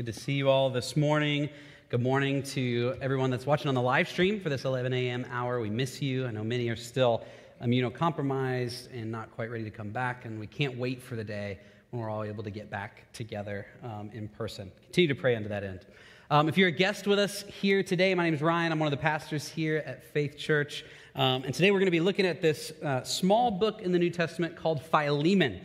Good to see you all this morning. Good morning to everyone that's watching on the live stream for this 11 a.m. hour. We miss you. I know many are still immunocompromised and not quite ready to come back, and we can't wait for the day when we're all able to get back together in person. Continue to pray unto that end. If you're a guest with us here today, my name is Ryan. I'm one of the pastors here at Faith Church, and today we're going to be looking at this small book in the New Testament called Philemon.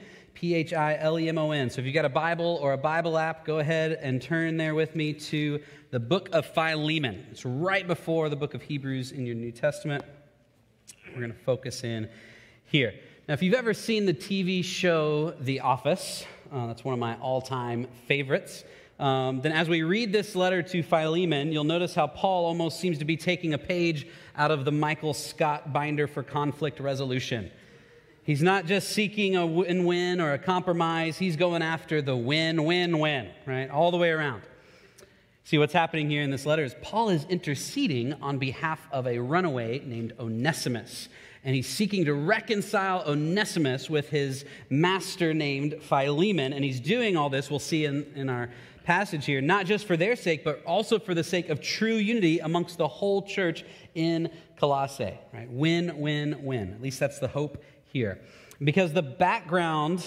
Philemon. So if you've got a Bible or a Bible app, go ahead and turn there with me to the book of Philemon. It's right before the book of Hebrews in your New Testament. We're going to focus in here. Now, if you've ever seen the TV show The Office, that's one of my all-time favorites, then as we read this letter to Philemon, you'll notice how Paul almost seems to be taking a page out of the Michael Scott binder for conflict resolution. He's not just seeking a win-win or a compromise. He's going after the win-win-win, right? All the way around. See, what's happening here in this letter is Paul is interceding on behalf of a runaway named Onesimus. And he's seeking to reconcile Onesimus with his master named Philemon. And he's doing all this, we'll see in our passage here, not just for their sake, but also for the sake of true unity amongst the whole church in Colossae, right? Win, win, win. At least that's the hope here. Because the background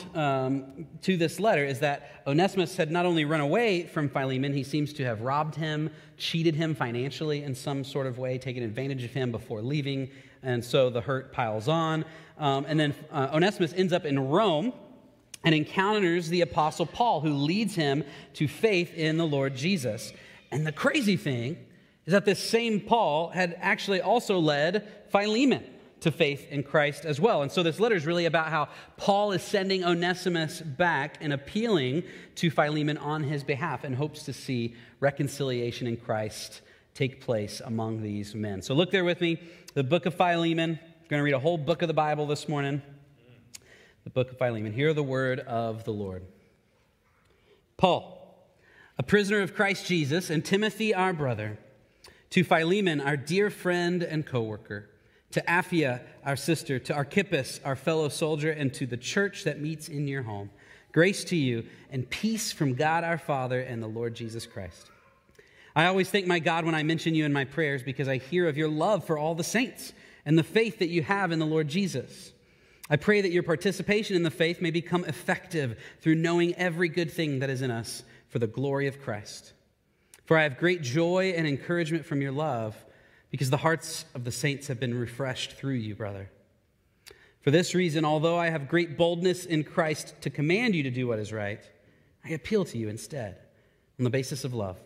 to this letter is that Onesimus had not only run away from Philemon, he seems to have robbed him, cheated him financially in some sort of way, taken advantage of him before leaving, and so the hurt piles on. And then Onesimus ends up in Rome and encounters the Apostle Paul, who leads him to faith in the Lord Jesus. And the crazy thing is that this same Paul had actually also led Philemon to faith in Christ as well. And so this letter is really about how Paul is sending Onesimus back and appealing to Philemon on his behalf and hopes to see reconciliation in Christ take place among these men. So look there with me, the book of Philemon. I'm going to read a whole book of the Bible this morning. The book of Philemon. Hear the word of the Lord. Paul, a prisoner of Christ Jesus, and Timothy, our brother, to Philemon, our dear friend and co-worker, to Apphia, our sister, to Archippus, our fellow soldier, and to the church that meets in your home. Grace to you and peace from God our Father and the Lord Jesus Christ. I always thank my God when I mention you in my prayers because I hear of your love for all the saints and the faith that you have in the Lord Jesus. I pray that your participation in the faith may become effective through knowing every good thing that is in us for the glory of Christ. For I have great joy and encouragement from your love, because the hearts of the saints have been refreshed through you, brother. For this reason, although I have great boldness in Christ to command you to do what is right, I appeal to you instead on the basis of love.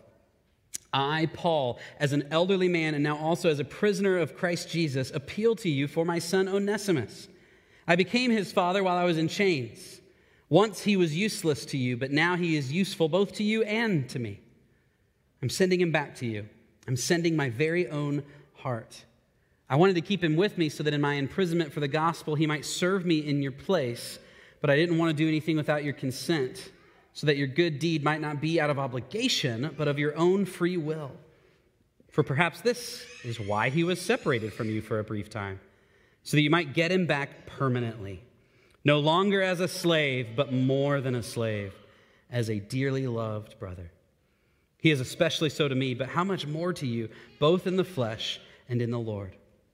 I, Paul, as an elderly man and now also as a prisoner of Christ Jesus, appeal to you for my son Onesimus. I became his father while I was in chains. Once he was useless to you, but now he is useful both to you and to me. I'm sending him back to you. I'm sending my very own heart. I wanted to keep him with me so that in my imprisonment for the gospel he might serve me in your place, but I didn't want to do anything without your consent, so that your good deed might not be out of obligation, but of your own free will. For perhaps this is why he was separated from you for a brief time, so that you might get him back permanently, no longer as a slave, but more than a slave, as a dearly loved brother. He is especially so to me, but how much more to you, both in the flesh and in the Lord.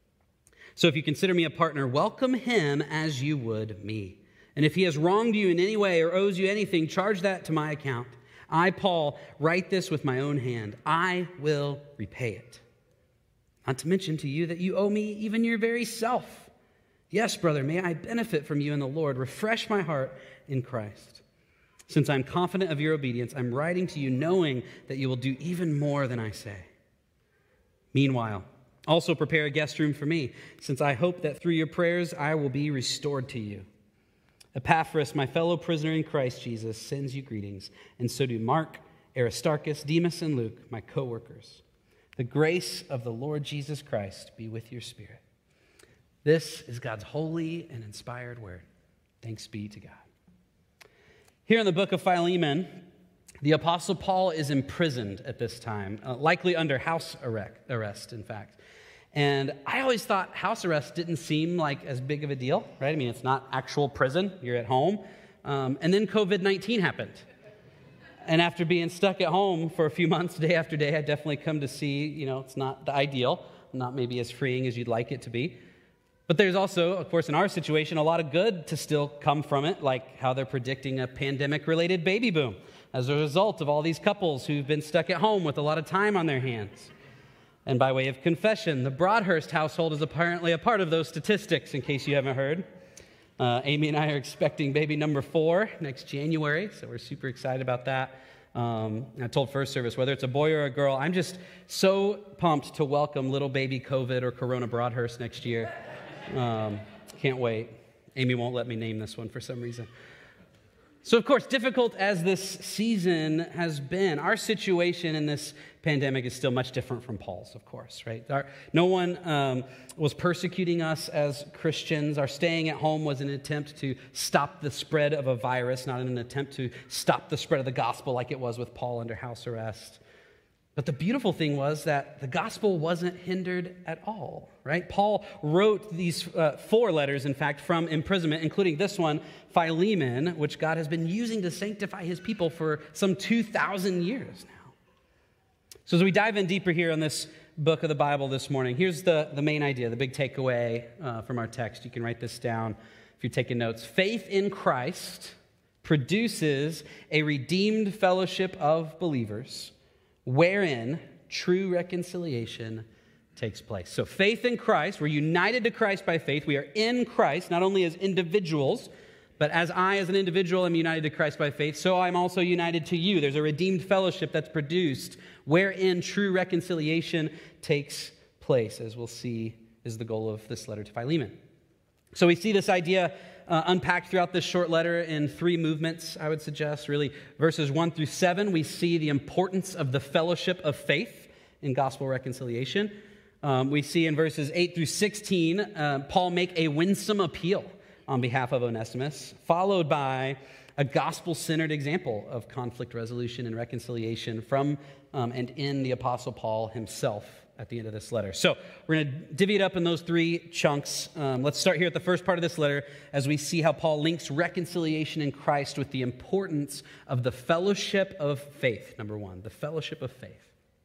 So if you consider me a partner, welcome him as you would me. And if he has wronged you in any way or owes you anything, charge that to my account. I, Paul, write this with my own hand. I will repay it. Not to mention to you that you owe me even your very self. Yes, brother, may I benefit from you in the Lord. Refresh my heart in Christ. Since I'm confident of your obedience, I'm writing to you knowing that you will do even more than I say. Meanwhile, also prepare a guest room for me, since I hope that through your prayers I will be restored to you. Epaphras, my fellow prisoner in Christ Jesus, sends you greetings, and so do Mark, Aristarchus, Demas, and Luke, my co-workers. The grace of the Lord Jesus Christ be with your spirit. This is God's holy and inspired word. Thanks be to God. Here in the book of Philemon, the Apostle Paul is imprisoned at this time, likely under house arrest, in fact. And I always thought house arrest didn't seem like as big of a deal, right? I mean, it's not actual prison. You're at home. And then COVID-19 happened. And after being stuck at home for a few months, day after day, I definitely come to see, it's not the ideal, not maybe as freeing as you'd like it to be. But there's also, of course, in our situation, a lot of good to still come from it, like how they're predicting a pandemic-related baby boom as a result of all these couples who've been stuck at home with a lot of time on their hands. And by way of confession, the Broadhurst household is apparently a part of those statistics, in case you haven't heard. Amy and I are expecting baby number 4 next January, so we're super excited about that. I told First Service, whether it's a boy or a girl, I'm just so pumped to welcome little baby COVID or Corona Broadhurst next year. Can't wait. Amy won't let me name this one for some reason. So, of course, difficult as this season has been, our situation in this pandemic is still much different from Paul's, of course, right? No one was persecuting us as Christians. Our staying at home was an attempt to stop the spread of a virus, not an attempt to stop the spread of the gospel like it was with Paul under house arrest. But the beautiful thing was that the gospel wasn't hindered at all, right? Paul wrote these 4 letters, in fact, from imprisonment, including this one, Philemon, which God has been using to sanctify his people for some 2,000 years now. So as we dive in deeper here on this book of the Bible this morning, here's the main idea, the big takeaway from our text. You can write this down if you're taking notes. Faith in Christ produces a redeemed fellowship of believers wherein true reconciliation takes place. So faith in Christ, we're united to Christ by faith. We are in Christ, not only as individuals, but as I, as an individual, am united to Christ by faith, so I'm also united to you. There's a redeemed fellowship that's produced wherein true reconciliation takes place, as we'll see is the goal of this letter to Philemon. So we see this idea unpacked throughout this short letter in 3 movements, I would suggest. Really, verses 1 through 7, we see the importance of the fellowship of faith in gospel reconciliation. We see in verses 8 through 16, Paul make a winsome appeal on behalf of Onesimus, followed by a gospel-centered example of conflict resolution and reconciliation from and in the Apostle Paul himself at the end of this letter. So we're going to divvy it up in those 3 chunks. Let's start here at the first part of this letter as we see how Paul links reconciliation in Christ with the importance of the fellowship of faith. Number 1, the fellowship of faith.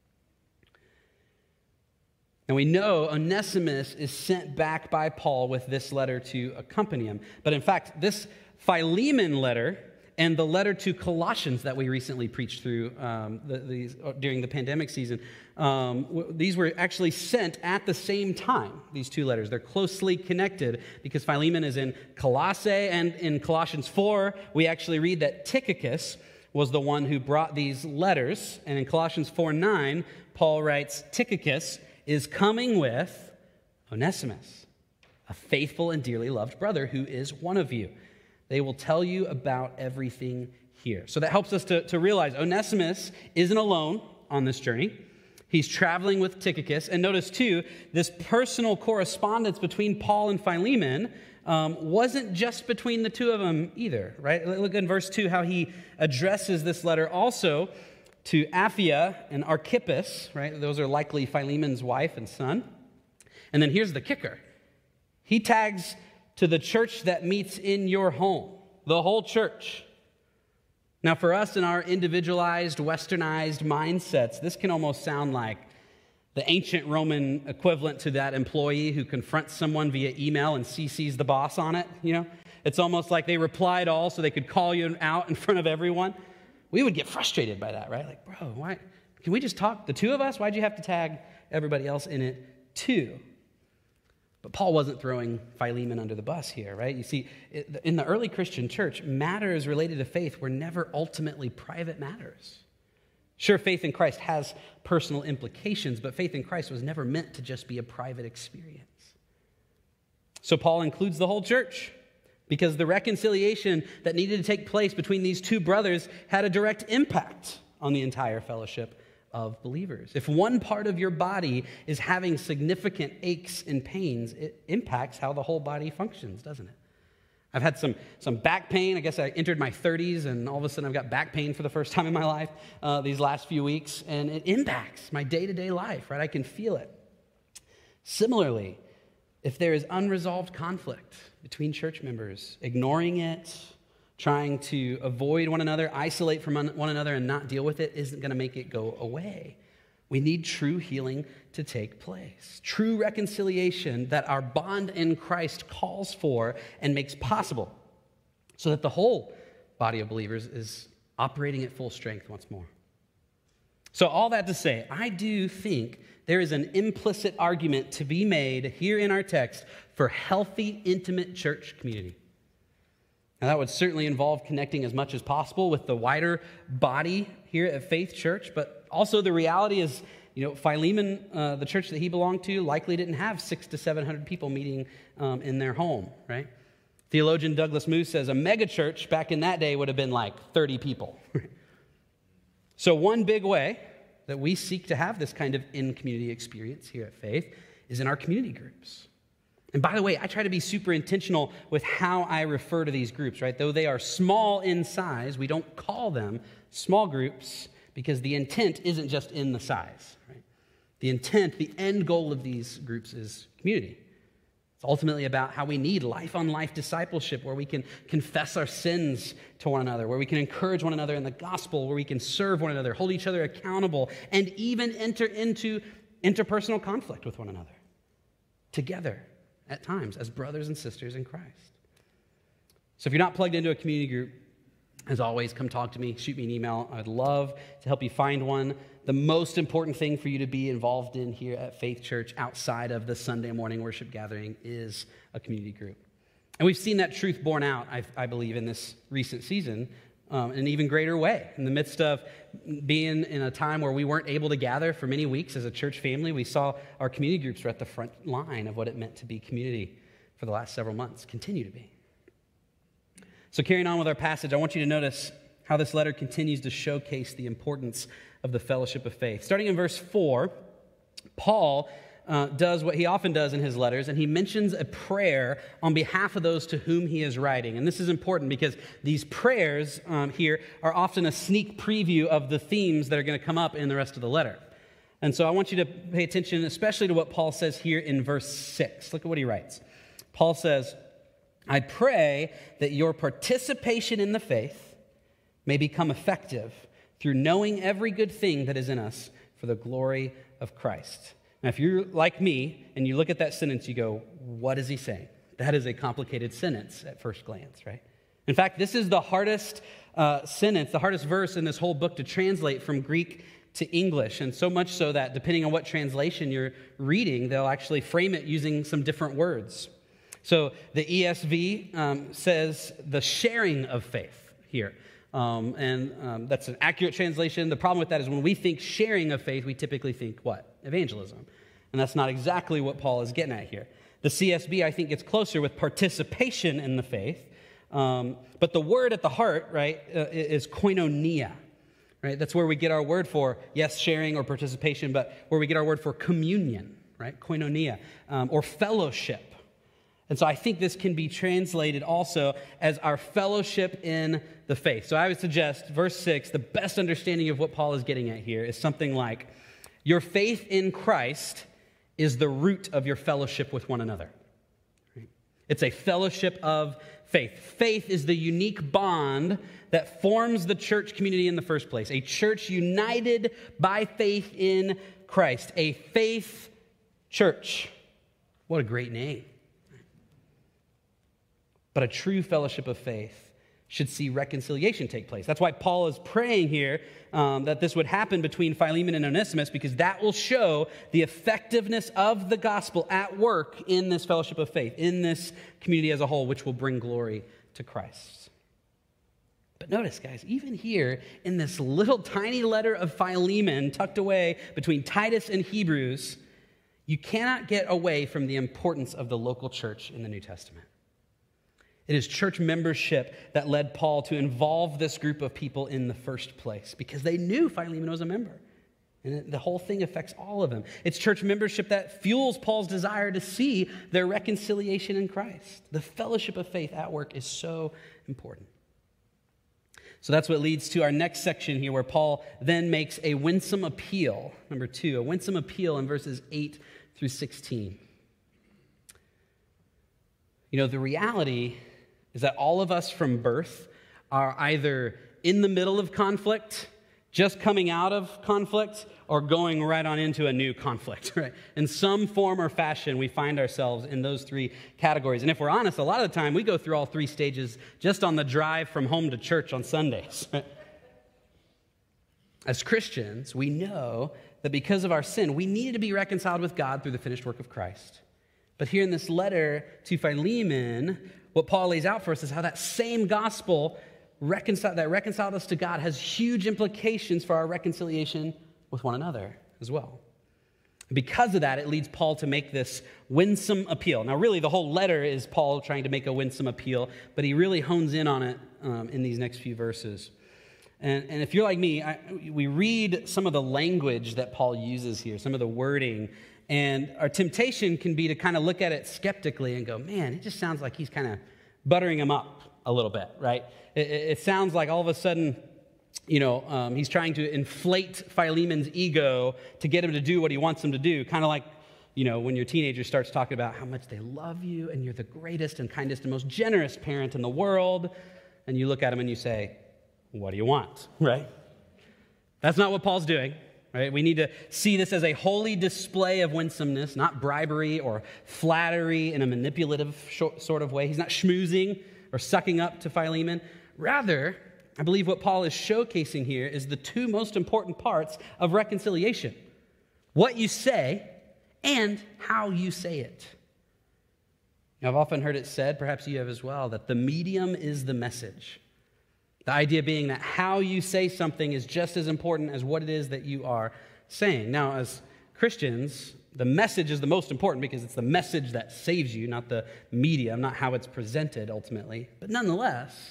And we know Onesimus is sent back by Paul with this letter to accompany him. But in fact, this Philemon letter and the letter to Colossians that we recently preached through during the pandemic season, these were actually sent at the same time, these 2 letters. They're closely connected because Philemon is in Colossae, and in Colossians 4, we actually read that Tychicus was the one who brought these letters. And in Colossians 4:9, Paul writes, Tychicus is coming with Onesimus, a faithful and dearly loved brother who is one of you. They will tell you about everything here. So that helps us to realize Onesimus isn't alone on this journey. He's traveling with Tychicus. And notice, too, this personal correspondence between Paul and Philemon wasn't just between the 2 of them either, right? Look in verse 2 how he addresses this letter also to Apphia and Archippus, right? Those are likely Philemon's wife and son. And then here's the kicker. He tags to the church that meets in your home, the whole church. Now, for us in our individualized, westernized mindsets, this can almost sound like the ancient Roman equivalent to that employee who confronts someone via email and CCs the boss on it, It's almost like they replied all so they could call you out in front of everyone. We would get frustrated by that, right? Like, bro, why? Can we just talk, the 2 of us? Why'd you have to tag everybody else in it too? But Paul wasn't throwing Philemon under the bus here, right? You see, in the early Christian church, matters related to faith were never ultimately private matters. Sure, faith in Christ has personal implications, but faith in Christ was never meant to just be a private experience. So Paul includes the whole church, because the reconciliation that needed to take place between these 2 brothers had a direct impact on the entire fellowship of believers. If one part of your body is having significant aches and pains, it impacts how the whole body functions, doesn't it? I've had some back pain. I guess I entered my 30s, and all of a sudden I've got back pain for the first time in my life these last few weeks, and it impacts my day-to-day life, right? I can feel it. Similarly, if there is unresolved conflict between church members, ignoring it, Trying to avoid one another, isolate from one another, and not deal with it isn't going to make it go away. We need true healing to take place. True reconciliation that our bond in Christ calls for and makes possible so that the whole body of believers is operating at full strength once more. So all that to say, I do think there is an implicit argument to be made here in our text for healthy, intimate church community. Now, that would certainly involve connecting as much as possible with the wider body here at Faith Church, but also the reality is, Philemon, the church that he belonged to, likely didn't have 600 to 700 people meeting in their home, right? Theologian Douglas Moo says a megachurch back in that day would have been like 30 people. So one big way that we seek to have this kind of in-community experience here at Faith is in our community groups. And by the way, I try to be super intentional with how I refer to these groups, right? Though they are small in size, we don't call them small groups because the intent isn't just in the size, right? The intent, the end goal of these groups is community. It's ultimately about how we need life-on-life discipleship, where we can confess our sins to one another, where we can encourage one another in the gospel, where we can serve one another, hold each other accountable, and even enter into interpersonal conflict with one another together at times as brothers and sisters in Christ. So if you're not plugged into a community group, as always, come talk to me, shoot me an email. I'd love to help you find one. The most important thing for you to be involved in here at Faith Church outside of the Sunday morning worship gathering is a community group. And we've seen that truth borne out, I believe, in this recent season in an even greater way. In the midst of being in a time where we weren't able to gather for many weeks as a church family, we saw our community groups were at the front line of what it meant to be community for the last several months, continue to be. So carrying on with our passage, I want you to notice how this letter continues to showcase the importance of the fellowship of faith. Starting in verse 4, Paul does what he often does in his letters, and he mentions a prayer on behalf of those to whom he is writing. And this is important because these prayers here are often a sneak preview of the themes that are going to come up in the rest of the letter. And so I want you to pay attention, especially to what Paul says here in verse 6. Look at what he writes. Paul says, I pray that your participation in the faith may become effective through knowing every good thing that is in us for the glory of Christ. Now, if you're like me and you look at that sentence, you go, what is he saying? That is a complicated sentence at first glance, right? In fact, this is the hardest sentence, the hardest verse in this whole book to translate from Greek to English, and so much so that depending on what translation you're reading, they'll actually frame it using some different words. So the ESV says the sharing of faith here. And that's an accurate translation. The problem with that is when we think sharing of faith, we typically think what? Evangelism. And that's not exactly what Paul is getting at here. The CSB, I think, gets closer with participation in the faith. But the word at the heart, right, is koinonia. Right? That's where we get our word for, yes, sharing or participation, but where we get our word for communion, right? Koinonia, or fellowship. And so I think this can be translated also as our fellowship in the faith. So I would suggest, verse 6, the best understanding of what Paul is getting at here is something like, your faith in Christ is the root of your fellowship with one another. Right? It's a fellowship of faith. Faith is the unique bond that forms the church community in the first place. A church united by faith in Christ. A faith church. What a great name. But a true fellowship of faith should see reconciliation take place. That's why Paul is praying here that this would happen between Philemon and Onesimus, because that will show the effectiveness of the gospel at work in this fellowship of faith, in this community as a whole, which will bring glory to Christ. But notice, guys, even here in this little tiny letter of Philemon tucked away between Titus and Hebrews, you cannot get away from the importance of the local church in the New Testament. It is church membership that led Paul to involve this group of people in the first place because they knew Philemon was a member. And the whole thing affects all of them. It's church membership that fuels Paul's desire to see their reconciliation in Christ. The fellowship of faith at work is so important. So that's what leads to our next section here, where Paul then makes a winsome appeal. Number 2, a winsome appeal in verses 8 through 16. You know, the reality is that all of us from birth are either in the middle of conflict, just coming out of conflict, or going right on into a new conflict, right? In some form or fashion, we find ourselves in those three categories. And if we're honest, a lot of the time we go through all three stages just on the drive from home to church on Sundays, right? As Christians, we know that because of our sin, we needed to be reconciled with God through the finished work of Christ. But here in this letter to Philemon, what Paul lays out for us is how that same gospel that reconciled us to God has huge implications for our reconciliation with one another as well. Because of that, it leads Paul to make this winsome appeal. Now, really, the whole letter is Paul trying to make a winsome appeal, but he really hones in on it in these next few verses. And if you're like me, we read some of the language that Paul uses here, some of the wording, and our temptation can be to kind of look at it skeptically and go, man, it just sounds like he's kind of buttering him up a little bit, right? It sounds like all of a sudden, he's trying to inflate Philemon's ego to get him to do what he wants him to do, kind of like, when your teenager starts talking about how much they love you and you're the greatest and kindest and most generous parent in the world, and you look at him and you say, what do you want, right? That's not what Paul's doing, right? We need to see this as a holy display of winsomeness, not bribery or flattery in a manipulative sort of way. He's not schmoozing or sucking up to Philemon. Rather, I believe what Paul is showcasing here is the two most important parts of reconciliation: what you say and how you say it. Now, I've often heard it said, perhaps you have as well, that the medium is the message. The idea being that how you say something is just as important as what it is that you are saying. Now, as Christians, the message is the most important because it's the message that saves you, not the medium, not how it's presented ultimately. But nonetheless,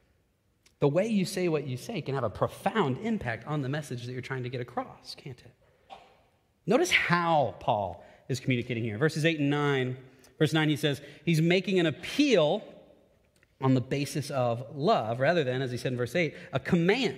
the way you say what you say can have a profound impact on the message that you're trying to get across, can't it? Notice how Paul is communicating here. Verses 8 and 9. Verse 9, he says, he's making an appeal on the basis of love, rather than, as he said in verse 8, a command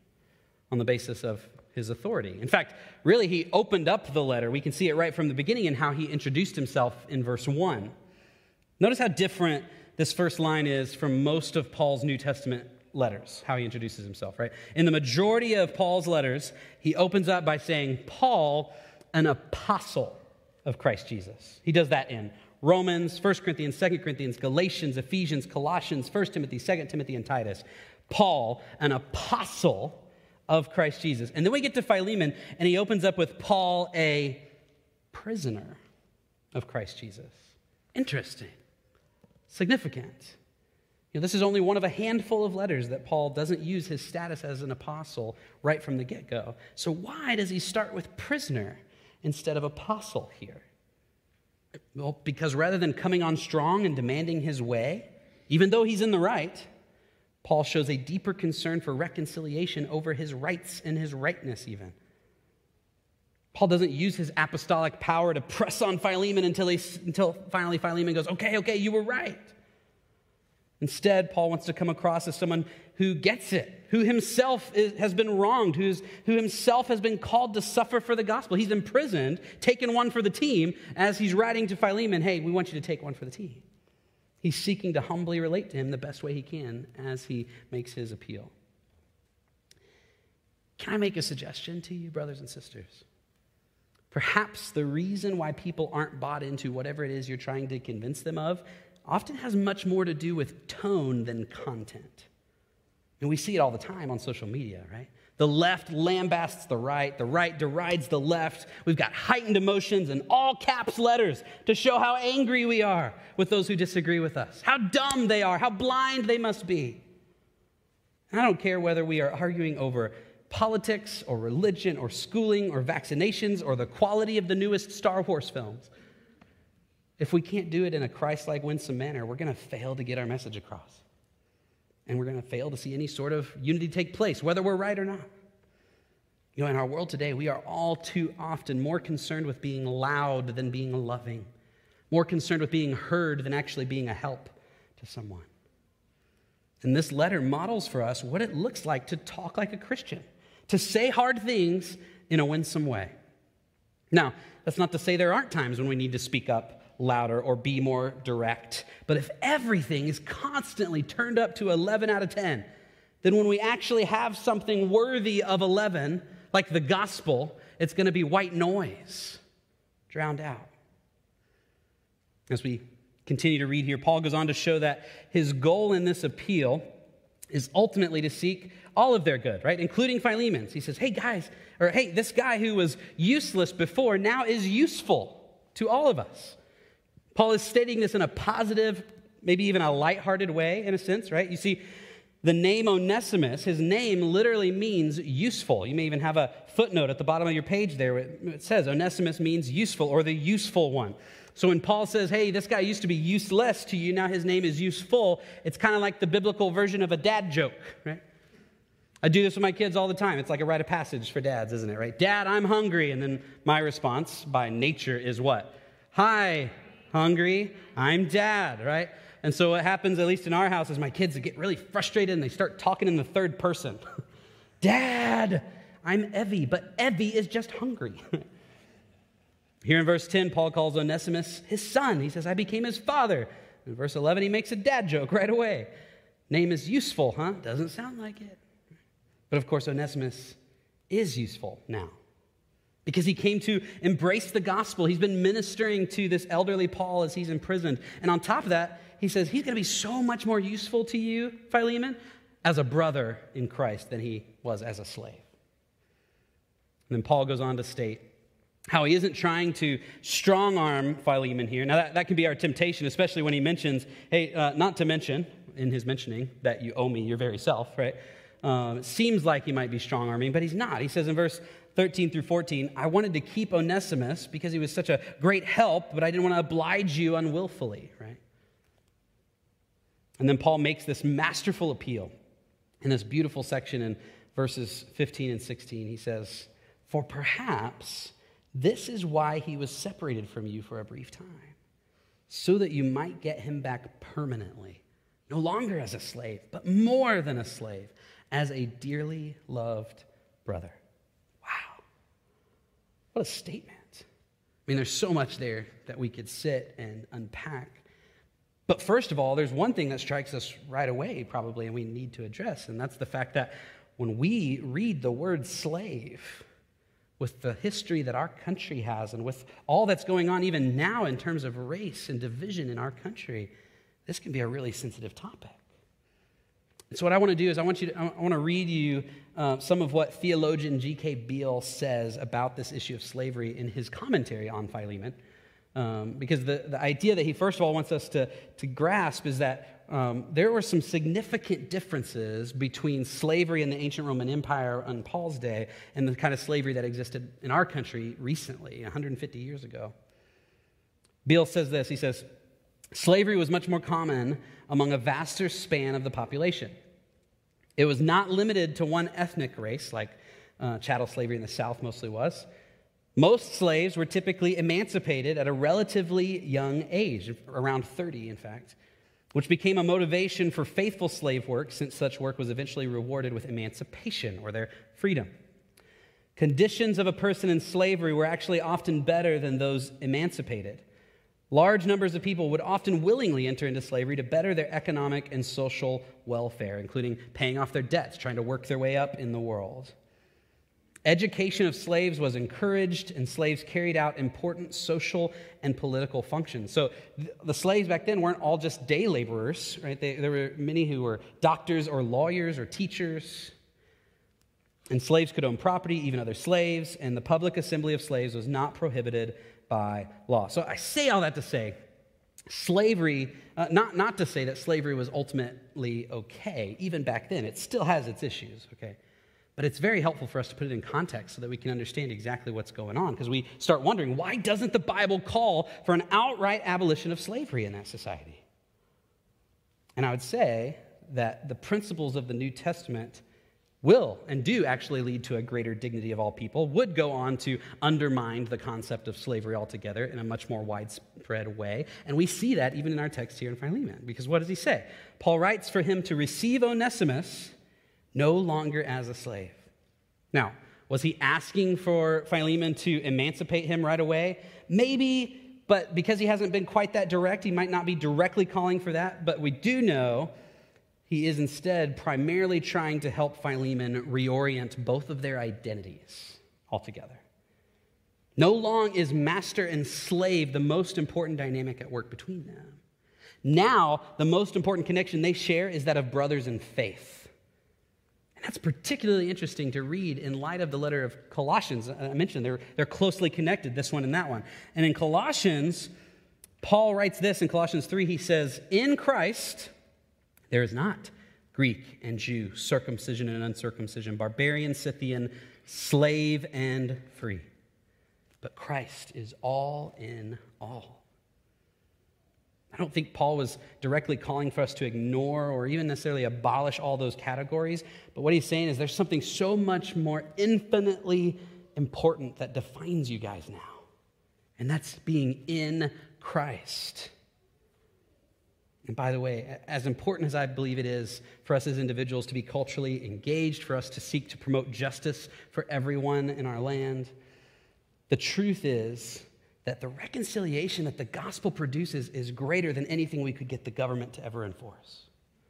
on the basis of his authority. In fact, really, he opened up the letter. We can see it right from the beginning in how he introduced himself in verse 1. Notice how different this first line is from most of Paul's New Testament letters, how he introduces himself, right? In the majority of Paul's letters, he opens up by saying, Paul, an apostle of Christ Jesus. He does that in Romans, 1 Corinthians, 2 Corinthians, Galatians, Ephesians, Colossians, 1 Timothy, 2 Timothy, and Titus. Paul, an apostle of Christ Jesus. And then we get to Philemon, and he opens up with Paul, a prisoner of Christ Jesus. Interesting. Significant. This is only one of a handful of letters that Paul doesn't use his status as an apostle right from the get-go. So why does he start with prisoner instead of apostle here? Well, because rather than coming on strong and demanding his way, even though he's in the right, Paul shows a deeper concern for reconciliation over his rights and his rightness even. Paul doesn't use his apostolic power to press on Philemon until finally Philemon goes, okay, you were right. Instead, Paul wants to come across as someone who gets it, who himself has been wronged, who himself has been called to suffer for the gospel. He's imprisoned, taken one for the team, as he's writing to Philemon, hey, we want you to take one for the team. He's seeking to humbly relate to him the best way he can as he makes his appeal. Can I make a suggestion to you, brothers and sisters? Perhaps the reason why people aren't bought into whatever it is you're trying to convince them of often has much more to do with tone than content. And we see it all the time on social media, right? The left lambasts the right derides the left. We've got heightened emotions and all caps letters to show how angry we are with those who disagree with us, how dumb they are, how blind they must be. And I don't care whether we are arguing over politics or religion or schooling or vaccinations or the quality of the newest Star Wars films. If we can't do it in a Christ-like, winsome manner, we're going to fail to get our message across. And we're going to fail to see any sort of unity take place, whether we're right or not. In our world today, we are all too often more concerned with being loud than being loving, more concerned with being heard than actually being a help to someone. And this letter models for us what it looks like to talk like a Christian, to say hard things in a winsome way. Now, that's not to say there aren't times when we need to speak up louder or be more direct. But if everything is constantly turned up to 11 out of 10, then when we actually have something worthy of 11, like the gospel, it's going to be white noise, drowned out. As we continue to read here, Paul goes on to show that his goal in this appeal is ultimately to seek all of their good, right? Including Philemon's. He says, hey guys, or hey, this guy who was useless before now is useful to all of us. Paul is stating this in a positive, maybe even a lighthearted way, in a sense, right? You see, the name Onesimus, his name literally means useful. You may even have a footnote at the bottom of your page there. It says Onesimus means useful, or the useful one. So when Paul says, hey, this guy used to be useless to you, now his name is useful, it's kind of like the biblical version of a dad joke, right? I do this with my kids all the time. It's like a rite of passage for dads, isn't it, right? Dad, I'm hungry. And then my response by nature is what? Hi, hungry, I'm dad, right? And so what happens, at least in our house, is my kids get really frustrated and they start talking in the third person. Dad, I'm Evie, but Evie is just hungry. Here in verse 10, Paul calls Onesimus his son. He says, I became his father. In verse 11, he makes a dad joke right away. Name is useful, huh? Doesn't sound like it. But of course, Onesimus is useful now because he came to embrace the gospel. He's been ministering to this elderly Paul as he's imprisoned. And on top of that, he says he's going to be so much more useful to you, Philemon, as a brother in Christ than he was as a slave. And then Paul goes on to state how he isn't trying to strong-arm Philemon here. Now, that can be our temptation, especially when he mentions, hey, not to mention, in his mentioning, that you owe me your very self, right? It seems like he might be strong-arming, but he's not. He says in verse 13 through 14, I wanted to keep Onesimus because he was such a great help, but I didn't want to oblige you unwillfully, right? And then Paul makes this masterful appeal in this beautiful section in verses 15 and 16. He says, for perhaps this is why he was separated from you for a brief time, so that you might get him back permanently, no longer as a slave, but more than a slave, as a dearly loved brother. Wow. What a statement. I mean, there's so much there that we could sit and unpack. But first of all, there's one thing that strikes us right away, probably, and we need to address, and that's the fact that when we read the word slave, with the history that our country has and with all that's going on even now in terms of race and division in our country, this can be a really sensitive topic. And so what I want to do is I want to read you some of what theologian G.K. Beale says about this issue of slavery in his commentary on Philemon. Because the idea that he first of all wants us to grasp is that there were some significant differences between slavery in the ancient Roman Empire on Paul's day and the kind of slavery that existed in our country recently, 150 years ago. Beale says this, he says, slavery was much more common among a vaster span of the population. It was not limited to one ethnic race, like chattel slavery in the South mostly was. Most slaves were typically emancipated at a relatively young age, around 30, in fact, which became a motivation for faithful slave work, since such work was eventually rewarded with emancipation or their freedom. Conditions of a person in slavery were actually often better than those emancipated. Large numbers of people would often willingly enter into slavery to better their economic and social welfare, including paying off their debts, trying to work their way up in the world. Education of slaves was encouraged, and slaves carried out important social and political functions. So the slaves back then weren't all just day laborers, right? There were many who were doctors or lawyers or teachers. And slaves could own property, even other slaves, and the public assembly of slaves was not prohibited by law. So I say all that to say, slavery, not to say that slavery was ultimately okay, even back then. It still has its issues, okay? But it's very helpful for us to put it in context so that we can understand exactly what's going on, because we start wondering, why doesn't the Bible call for an outright abolition of slavery in that society? And I would say that the principles of the New Testament will and do actually lead to a greater dignity of all people, would go on to undermine the concept of slavery altogether in a much more widespread way. And we see that even in our text here in Philemon, because what does he say? Paul writes for him to receive Onesimus no longer as a slave. Now, was he asking for Philemon to emancipate him right away? Maybe, but because he hasn't been quite that direct, he might not be directly calling for that. But we do know He is instead primarily trying to help Philemon reorient both of their identities altogether. No longer is master and slave the most important dynamic at work between them. Now, the most important connection they share is that of brothers in faith. And that's particularly interesting to read in light of the letter of Colossians. I mentioned they're closely connected, this one and that one. And in Colossians, Paul writes this in Colossians 3. He says, in Christ, there is not Greek and Jew, circumcision and uncircumcision, barbarian, Scythian, slave and free. But Christ is all in all. I don't think Paul was directly calling for us to ignore or even necessarily abolish all those categories. But what he's saying is there's something so much more infinitely important that defines you guys now. And that's being in Christ. And by the way, as important as I believe it is for us as individuals to be culturally engaged, for us to seek to promote justice for everyone in our land, the truth is that the reconciliation that the gospel produces is greater than anything we could get the government to ever enforce.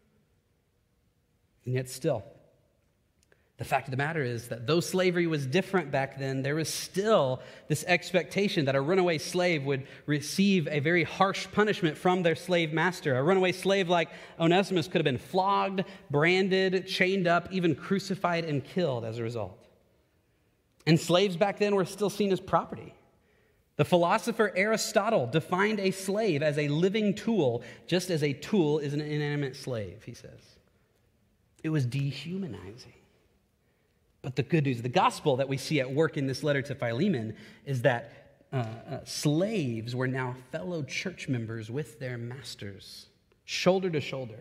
And yet still, the fact of the matter is that though slavery was different back then, there was still this expectation that a runaway slave would receive a very harsh punishment from their slave master. A runaway slave like Onesimus could have been flogged, branded, chained up, even crucified and killed as a result. And slaves back then were still seen as property. The philosopher Aristotle defined a slave as a living tool, just as a tool is an inanimate slave, he says. It was dehumanizing. But the good news, the gospel that we see at work in this letter to Philemon is that slaves were now fellow church members with their masters, shoulder to shoulder.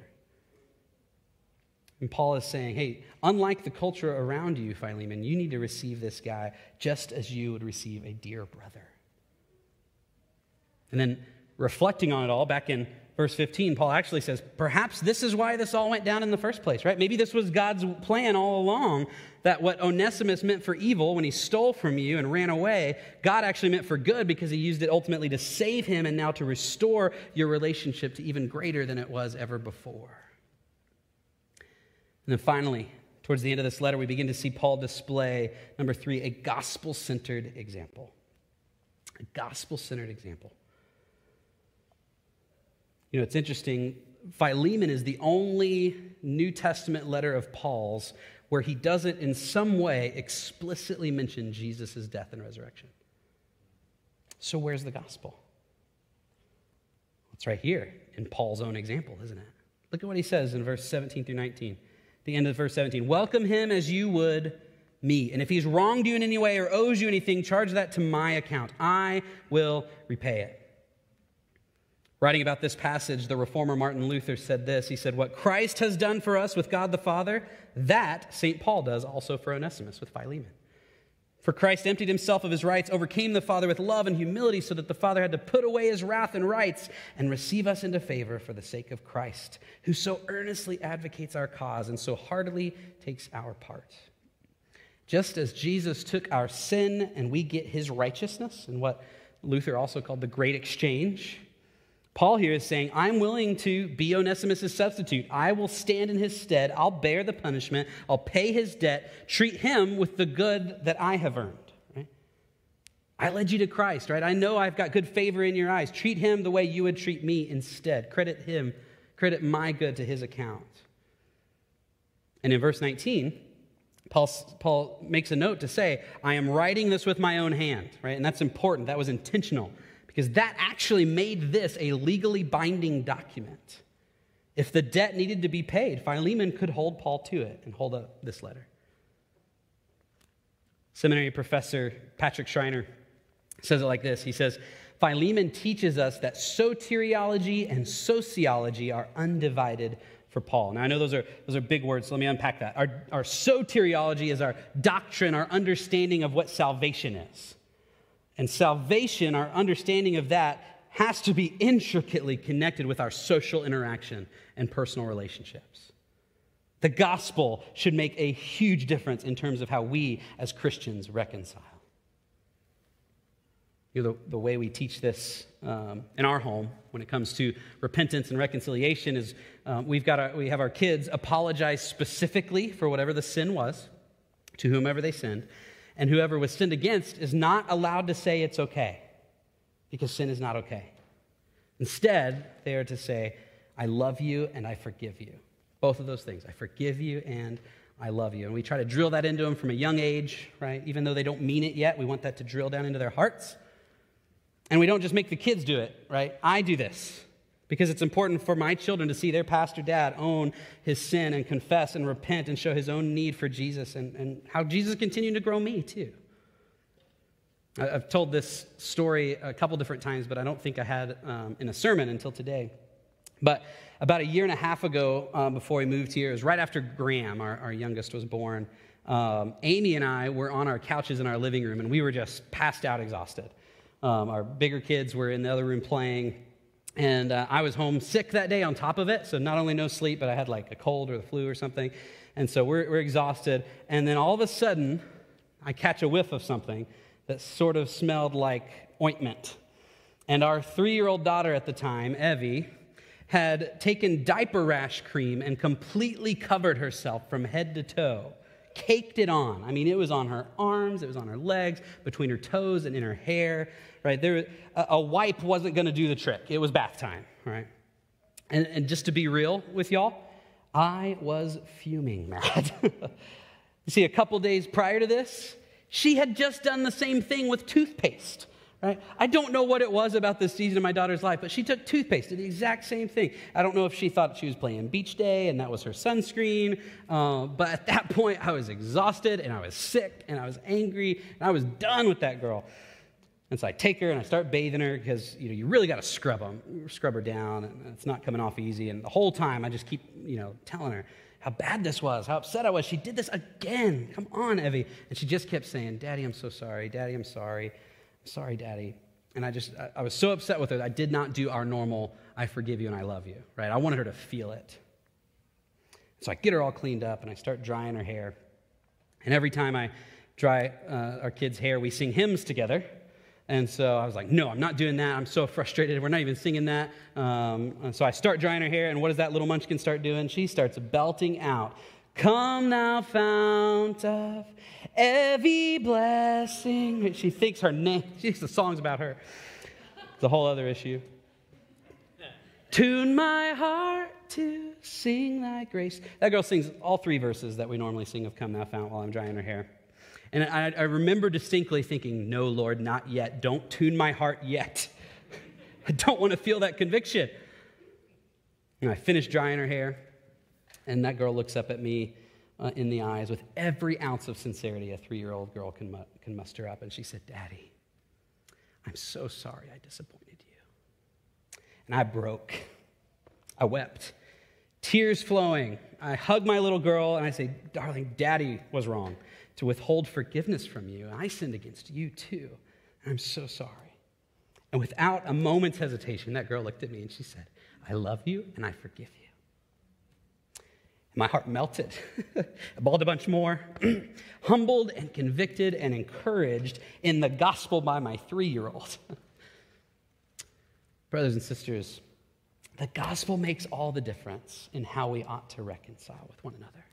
And Paul is saying, hey, unlike the culture around you, Philemon, you need to receive this guy just as you would receive a dear brother. And then reflecting on it all, back in verse 15, Paul actually says, perhaps this is why this all went down in the first place, right? Maybe this was God's plan all along, that what Onesimus meant for evil when he stole from you and ran away, God actually meant for good because he used it ultimately to save him and now to restore your relationship to even greater than it was ever before. And then finally, towards the end of this letter, we begin to see Paul display, number 3, a gospel-centered example. A gospel-centered example. You know, it's interesting. Philemon is the only New Testament letter of Paul's where he doesn't in some way explicitly mention Jesus' death and resurrection. So where's the gospel? It's right here in Paul's own example, isn't it? Look at what he says in verse 17 through 19. The end of verse 17. Welcome him as you would me. And if he's wronged you in any way or owes you anything, charge that to my account. I will repay it. Writing about this passage, the reformer Martin Luther said this. He said, what Christ has done for us with God the Father, that St. Paul does also for Onesimus with Philemon. For Christ emptied himself of his rights, overcame the Father with love and humility so that the Father had to put away his wrath and rights and receive us into favor for the sake of Christ, who so earnestly advocates our cause and so heartily takes our part. Just as Jesus took our sin and we get his righteousness, and what Luther also called the great exchange, Paul here is saying, I'm willing to be Onesimus' substitute. I will stand in his stead. I'll bear the punishment. I'll pay his debt. Treat him with the good that I have earned. Right? I led you to Christ, right? I know I've got good favor in your eyes. Treat him the way you would treat me instead. Credit my good to his account. And in verse 19, Paul makes a note to say, I am writing this with my own hand, right? And that's important. That was intentional. Because that actually made this a legally binding document. If the debt needed to be paid, Philemon could hold Paul to it and hold up this letter. Seminary professor Patrick Schreiner says it like this. He says, Philemon teaches us that soteriology and sociology are undivided for Paul. Now, I know those are big words, so let me unpack that. Our soteriology is our doctrine, our understanding of what salvation is. And salvation, our understanding of that, has to be intricately connected with our social interaction and personal relationships. The gospel should make a huge difference in terms of how we as Christians reconcile. The way we teach this in our home when it comes to repentance and reconciliation is we have our kids apologize specifically for whatever the sin was to whomever they sinned, and whoever was sinned against is not allowed to say it's okay, because sin is not okay. Instead, they are to say, I love you and I forgive you. Both of those things. I forgive you and I love you. And we try to drill that into them from a young age, right? Even though they don't mean it yet, we want that to drill down into their hearts. And we don't just make the kids do it, right? I do this because it's important for my children to see their pastor dad own his sin and confess and repent and show his own need for Jesus and how Jesus continued to grow me too. I've told this story a couple different times, but I don't think I had in a sermon until today. But about a year and a half ago, before we moved here, it was right after Graham, our youngest, was born. Amy and I were on our couches in our living room, and we were just passed out exhausted. Our bigger kids were in the other room playing, and I was home sick that day on top of it, so not only no sleep, but I had like a cold or the flu or something, and so we're exhausted. And then all of a sudden, I catch a whiff of something that sort of smelled like ointment. And our 3-year-old daughter at the time, Evie, had taken diaper rash cream and completely covered herself from head to toe, caked it on. I mean, it was on her arms, it was on her legs, between her toes and in her hair, right? A wipe wasn't going to do the trick. It was bath time, right? And just to be real with y'all, I was fuming mad. You see, a couple days prior to this, she had just done the same thing with toothpaste, right? I don't know what it was about this season of my daughter's life, but she took toothpaste, did the exact same thing. I don't know if she thought she was playing beach day and that was her sunscreen, but at that point I was exhausted and I was sick and I was angry and I was done with that girl. And so I take her and I start bathing her because you really got to scrub her down, and it's not coming off easy. And the whole time I just keep telling her how bad this was, how upset I was. She did this again. Come on, Evie. And she just kept saying, Daddy, I'm so sorry. Daddy, I'm sorry. I'm sorry, Daddy. And I was so upset with her that I did not do our normal, I forgive you and I love you, right? I wanted her to feel it. So I get her all cleaned up and I start drying her hair. And every time I dry our kids' hair, we sing hymns together. And so I was like, no, I'm not doing that. I'm so frustrated. We're not even singing that. And so I start drying her hair, and what does that little munchkin start doing? She starts belting out, come now, fount of every blessing. She thinks her name, she thinks the song's about her. It's a whole other issue. Tune my heart to sing thy grace. That girl sings all 3 verses that we normally sing of Come Thou Fount while I'm drying her hair. And I remember distinctly thinking, no, Lord, not yet. Don't tune my heart yet. I don't want to feel that conviction. And I finished drying her hair, and that girl looks up at me in the eyes with every ounce of sincerity a 3-year-old girl can muster up. And she said, Daddy, I'm so sorry I disappointed you. And I broke. I wept. Tears flowing. I hug my little girl, and I say, darling, Daddy was wrong to withhold forgiveness from you. I sinned against you too. And I'm so sorry. And without a moment's hesitation, that girl looked at me and she said, I love you and I forgive you. And my heart melted. I bawled a bunch more, humbled and convicted and encouraged in the gospel by my 3-year-old. Brothers and sisters, the gospel makes all the difference in how we ought to reconcile with one another.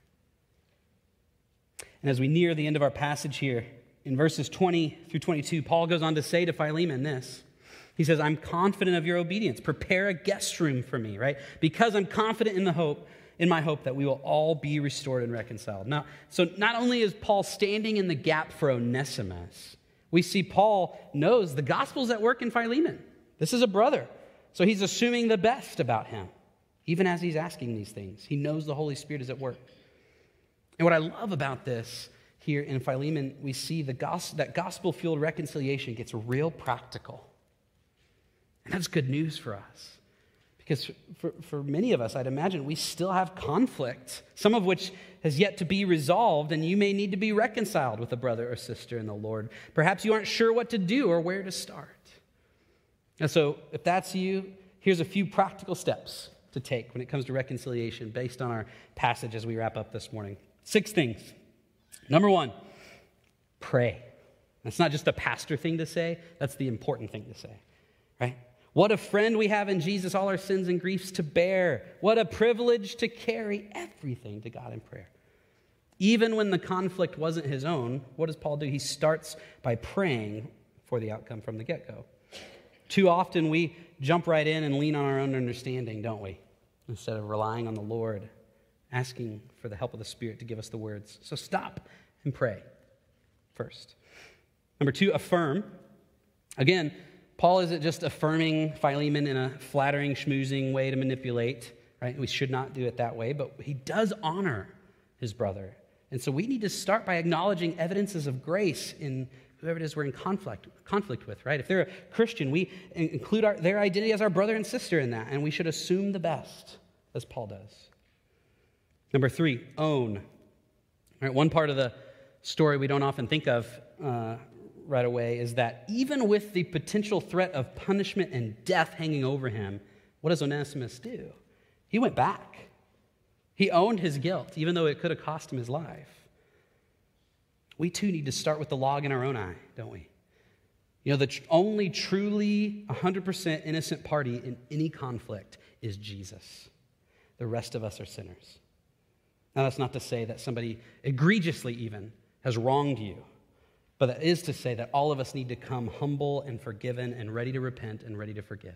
And as we near the end of our passage here, in verses 20 through 22, Paul goes on to say to Philemon this. He says, I'm confident of your obedience. Prepare a guest room for me, right? Because I'm confident in my hope that we will all be restored and reconciled. Now, so not only is Paul standing in the gap for Onesimus, we see Paul knows the gospel's at work in Philemon. This is a brother. So he's assuming the best about him, even as he's asking these things. He knows the Holy Spirit is at work. And what I love about this here in Philemon, we see that gospel-fueled reconciliation gets real practical. And that's good news for us. Because for many of us, I'd imagine, we still have conflict, some of which has yet to be resolved, and you may need to be reconciled with a brother or sister in the Lord. Perhaps you aren't sure what to do or where to start. And so if that's you, here's a few practical steps to take when it comes to reconciliation based on our passage as we wrap up this morning. 6 things. Number 1, pray. That's not just a pastor thing to say, that's the important thing to say, right? What a friend we have in Jesus, all our sins and griefs to bear. What a privilege to carry everything to God in prayer. Even when the conflict wasn't his own, what does Paul do? He starts by praying for the outcome from the get-go. Too often we jump right in and lean on our own understanding, don't we? Instead of relying on the Lord, asking for the help of the Spirit to give us the words. So stop and pray first. Number 2, affirm. Again, Paul isn't just affirming Philemon in a flattering, schmoozing way to manipulate, right? We should not do it that way, but he does honor his brother. And so we need to start by acknowledging evidences of grace in whoever it is we're in conflict with, right? If they're a Christian, we include their identity as our brother and sister in that, and we should assume the best, as Paul does. Number 3, own. All right, one part of the story we don't often think of right away is that even with the potential threat of punishment and death hanging over him, what does Onesimus do? He went back. He owned his guilt, even though it could have cost him his life. We too need to start with the log in our own eye, don't we? You know, the only truly 100% innocent party in any conflict is Jesus. The rest of us are sinners. Now, that's not to say that somebody egregiously even has wronged you, but that is to say that all of us need to come humble and forgiven and ready to repent and ready to forgive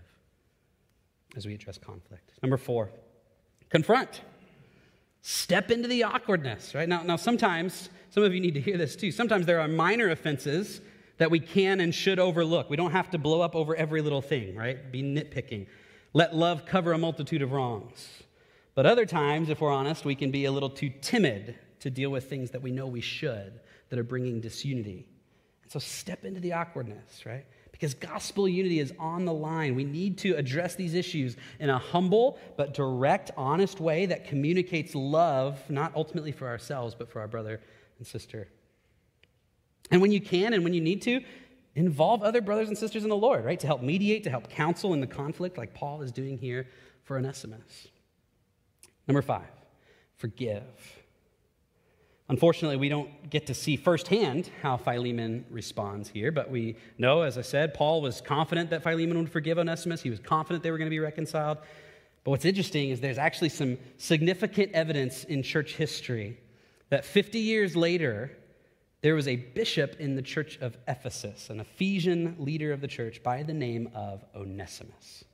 as we address conflict. Number 4, confront. Step into the awkwardness, right? Now, sometimes, some of you need to hear this too, sometimes there are minor offenses that we can and should overlook. We don't have to blow up over every little thing, right? Be nitpicking. Let love cover a multitude of wrongs. But other times, if we're honest, we can be a little too timid to deal with things that we know we should, that are bringing disunity. And so step into the awkwardness, right? Because gospel unity is on the line. We need to address these issues in a humble but direct, honest way that communicates love, not ultimately for ourselves, but for our brother and sister. And when you can and when you need to, involve other brothers and sisters in the Lord, right? To help mediate, to help counsel in the conflict like Paul is doing here for Onesimus. Number 5, forgive. Unfortunately, we don't get to see firsthand how Philemon responds here, but we know, as I said, Paul was confident that Philemon would forgive Onesimus. He was confident they were going to be reconciled. But what's interesting is there's actually some significant evidence in church history that 50 years later, there was a bishop in the church of Ephesus, an Ephesian leader of the church by the name of Onesimus.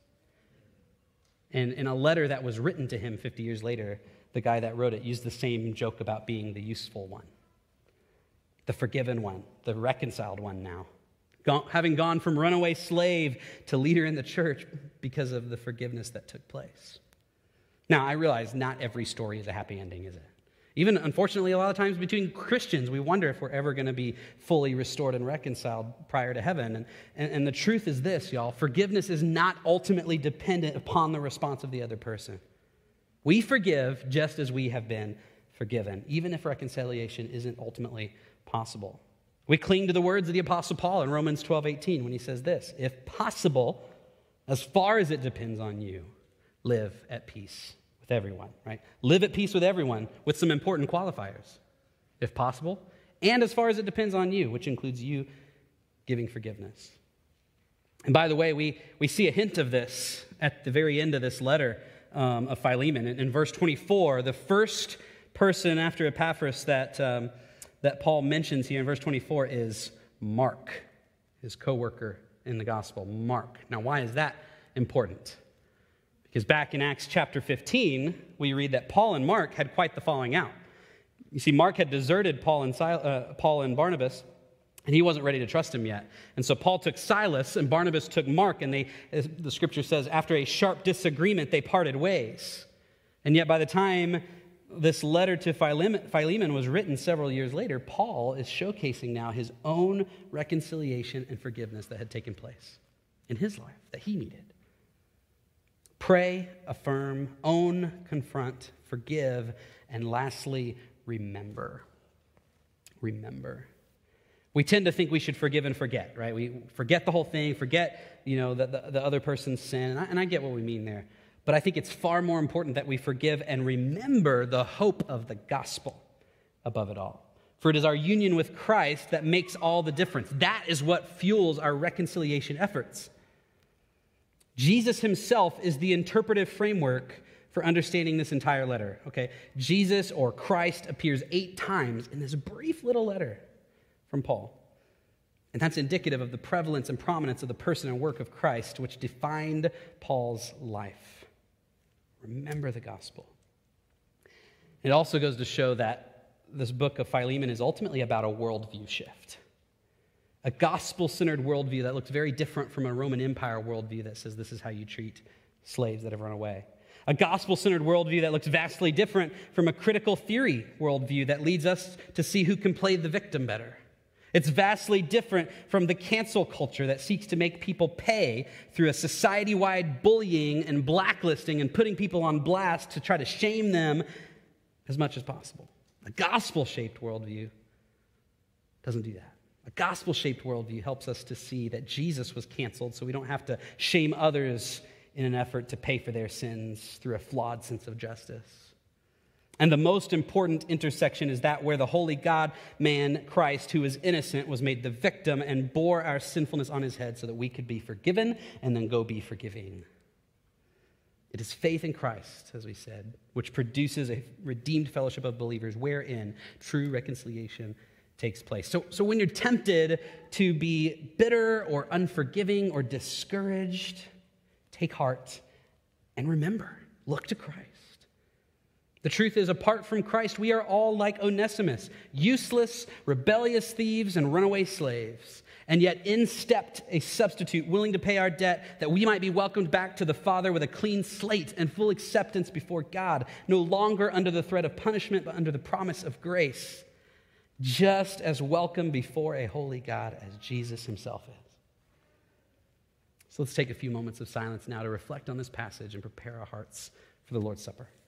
And in a letter that was written to him 50 years later, the guy that wrote it used the same joke about being the useful one, the forgiven one, the reconciled one now, having gone from runaway slave to leader in the church because of the forgiveness that took place. Now, I realize not every story is a happy ending, is it? Even, unfortunately, a lot of times between Christians, we wonder if we're ever going to be fully restored and reconciled prior to heaven. And the truth is this, y'all. Forgiveness is not ultimately dependent upon the response of the other person. We forgive just as we have been forgiven, even if reconciliation isn't ultimately possible. We cling to the words of the Apostle Paul in Romans 12:18 when he says this, if possible, as far as it depends on you, live at peace with everyone, right? Live at peace with everyone with some important qualifiers. If possible, and as far as it depends on you, which includes you giving forgiveness. And by the way, we see a hint of this at the very end of this letter of Philemon. In verse 24, the first person after Epaphras that Paul mentions here in verse 24 is Mark, his co-worker in the gospel, Mark. Now, why is that important? Because back in Acts chapter 15, we read that Paul and Mark had quite the falling out. You see, Mark had deserted Paul and Barnabas, and he wasn't ready to trust him yet. And so Paul took Silas, and Barnabas took Mark, and they, as the scripture says, after a sharp disagreement, they parted ways. And yet by the time this letter to Philemon was written several years later, Paul is showcasing now his own reconciliation and forgiveness that had taken place in his life, that he needed. Pray, affirm, own, confront, forgive, and lastly, remember. Remember. We tend to think we should forgive and forget, right? We forget the whole thing, forget, the other person's sin, and I get what we mean there. But I think it's far more important that we forgive and remember the hope of the gospel above it all. For it is our union with Christ that makes all the difference. That is what fuels our reconciliation efforts. Jesus himself is the interpretive framework for understanding this entire letter. Okay, Jesus or Christ appears 8 times in this brief little letter from Paul. And that's indicative of the prevalence and prominence of the person and work of Christ, which defined Paul's life. Remember the gospel. It also goes to show that this book of Philemon is ultimately about a worldview shift. A gospel-centered worldview that looks very different from a Roman Empire worldview that says this is how you treat slaves that have run away. A gospel-centered worldview that looks vastly different from a critical theory worldview that leads us to see who can play the victim better. It's vastly different from the cancel culture that seeks to make people pay through a society-wide bullying and blacklisting and putting people on blast to try to shame them as much as possible. A gospel-shaped worldview doesn't do that. A gospel-shaped worldview helps us to see that Jesus was canceled so we don't have to shame others in an effort to pay for their sins through a flawed sense of justice. And the most important intersection is that where the holy God-man Christ, who is innocent, was made the victim and bore our sinfulness on his head so that we could be forgiven and then go be forgiving. It is faith in Christ, as we said, which produces a redeemed fellowship of believers wherein true reconciliation takes place. So when you're tempted to be bitter or unforgiving or discouraged, take heart and remember, look to Christ. The truth is, apart from Christ, we are all like Onesimus, useless, rebellious thieves and runaway slaves. And yet in stepped a substitute willing to pay our debt that we might be welcomed back to the Father with a clean slate and full acceptance before God, no longer under the threat of punishment, but under the promise of grace, just as welcome before a holy God as Jesus himself is. So let's take a few moments of silence now to reflect on this passage and prepare our hearts for the Lord's Supper.